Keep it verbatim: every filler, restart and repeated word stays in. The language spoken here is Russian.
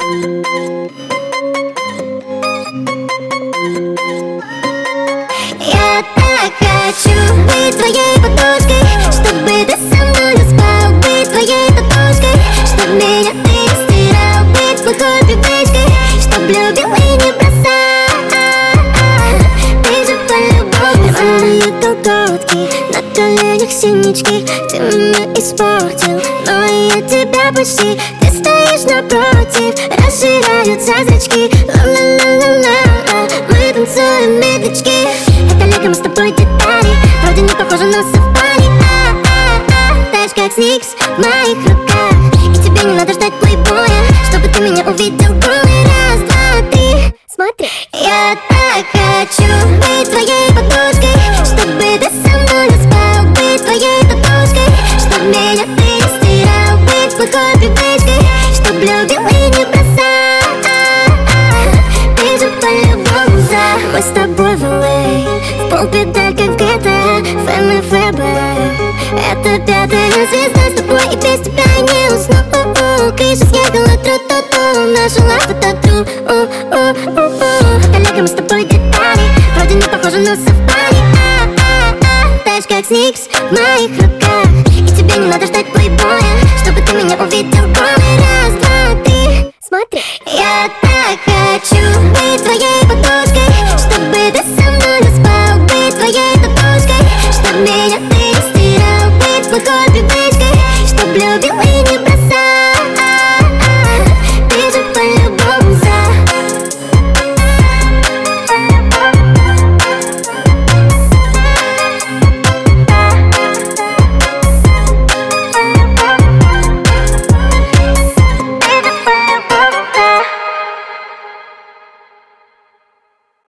Я так хочу быть твоей подушкой, чтобы ты со мной не спал, быть твоей татушкой, чтоб меня ты не стирал, быть плохой привычкой, чтоб любил и не бросал. Ты же по-любому мои колготки, на коленях синячки, ты меня испортил, но я тебя почти. Ты стоишь напротив, расширяются зрачки, ла-ла-ла-ла-ла, мы танцуем медлячки. Это лето мы с тобой детали, вроде не похоже, но совпали. А-а-а, таешь как сникс в моих руках, и тебе не надо ждать плейбоя, чтобы ты меня увидел голый. Раз, два, три, смотри. Я так хочу быть твоей подушкой, чтобы ты со мной не спал, быть твоей татушкой, чтоб меня ты не стирал, быть плохой привычкой, чтоб любил и не бросал. Ты же по-любому за. Мы с тобой в эл эй, в полпедаль, как в джи ти эй, эф эм и эф бэ. Это пятая звезда, с тобой и без тебя я не усну. Крыша снега, тру-ту-ту, наша лава тату. Это лето мы с тобой детали, вроде не похоже, но совпали. А-а-а, таешь как сникс в моих руках.